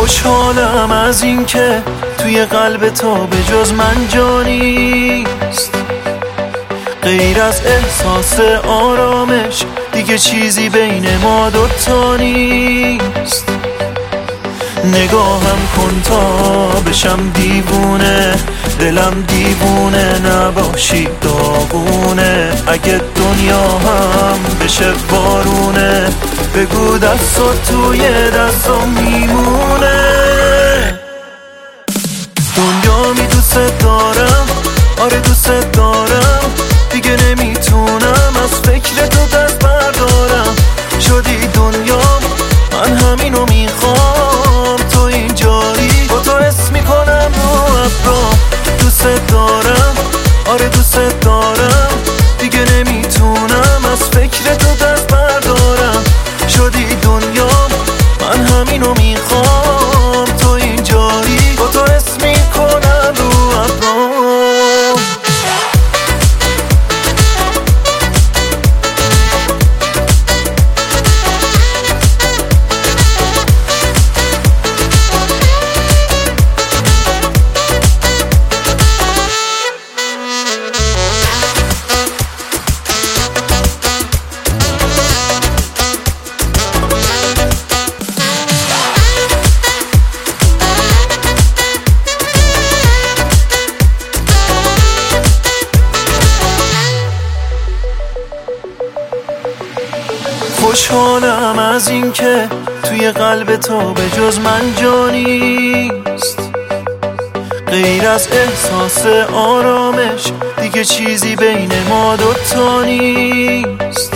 خوشحالم از این که توی قلب تو به جز من جانیست، غیر از احساس آرامش دیگه چیزی بین ما دوتا نیست. نگاهم کن تا بشم دیوونه، دلم دیوونه نباشی داغونه. اگه دنیا هم بشه بارونه، بگو دستات توی دستم میمونه. دنیا می دوست دارم، آره دوست دارم، دیگه نمیتونم از فکر تو دست بردارم. شدی دنیا من همینو میخوام، تو اینجایی با تو حس میکنم رو ابرام. دوست دارم، آره دوست دارم، دیگه نمیتونم از فکر تو دست بردارم. شدی دنیا من همینو میخوام، تو اینجایی با تو حس میکنم رو ابرام. خوشحالم از این که توی قلب تو به جز من جانیست، غیر از احساس آرامش دیگه چیزی بین ما دوتا نیست.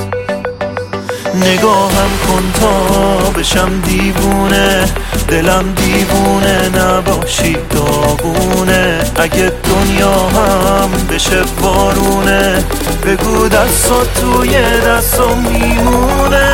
نگاهم کن تا بشم دیوونه، دلم دیوونه نباشی داغونه. اگه دنیا هم بشه بارونه، بگو دستات توی دستم میمونه.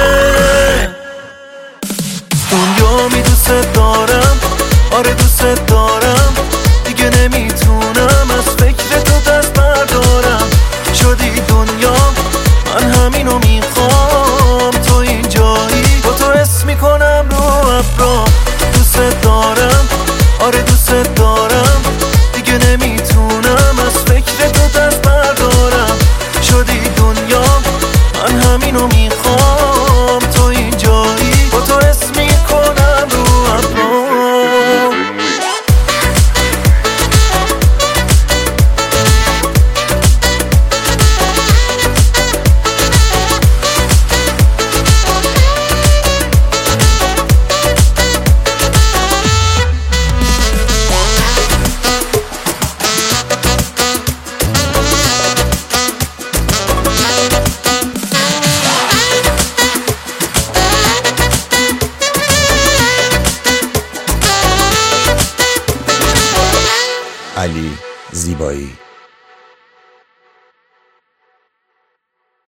دنیا می دوست دارم، آره دوست دارم، دیگه نمیتونم از فکر تو دست بردارم. شدی دنیا من همینو میخوام، تو اینجایی با تو حس میکنم رو ابرام. دوست دارم، آره دوست دارم، دیگه نمیتونم از فکر تو دست بردارم. شدی دنیا من همینو میخوام، تو اینجایی با تو حس میکنم رو ابرام. علی زیبایی.